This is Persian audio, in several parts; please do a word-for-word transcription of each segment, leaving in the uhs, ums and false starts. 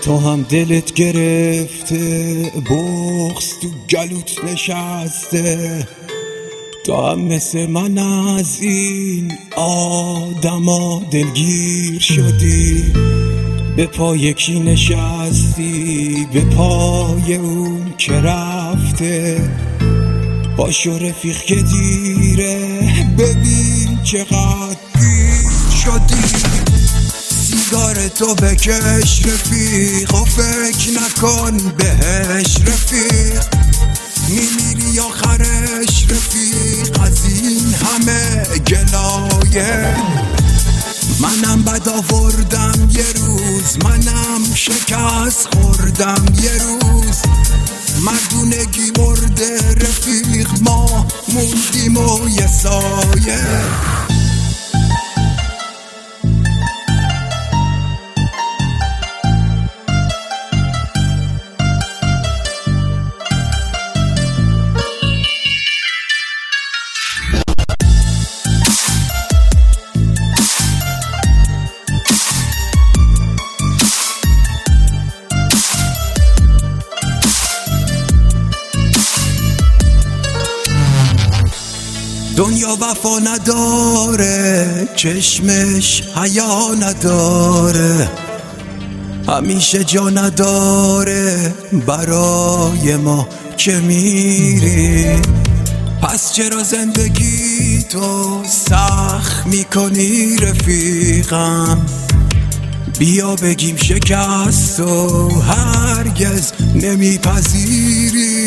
تو هم دلت گرفته، بغض تو گلوت نشسته، تو هم مثل من از این آدما دلگیر شدی. به پای کی نشستی؟ به پای اون که رفته. باشو رفیق که دیره، ببین چقدر دیر شدی. سیگار تو بکش رفیق و فکر نکن بهش رفیق، میمیری آخرش رفیق از این همه گلایه. منم بد آوردم یه روز، منم شکست خوردم یه روز، مردونگی مرده رفیق، ما موندیم و یه سایه. دنیا وفا نداره، چشمش حیا نداره، همیشه جا نداره برای ما که میری. پس چرا زندگی تو سخت میکنی رفیقم؟ بیا بگیم شکست و هرگز نمیپذیری.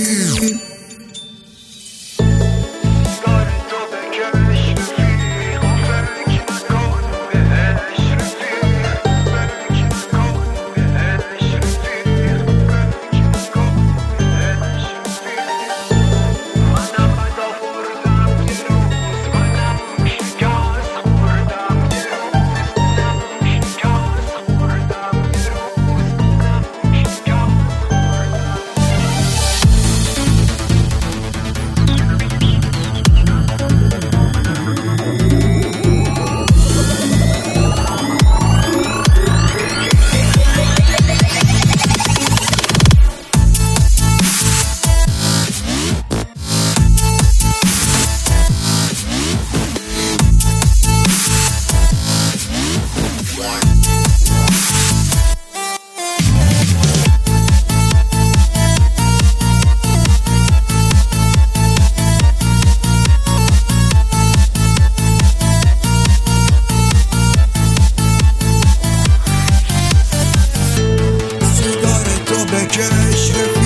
بکش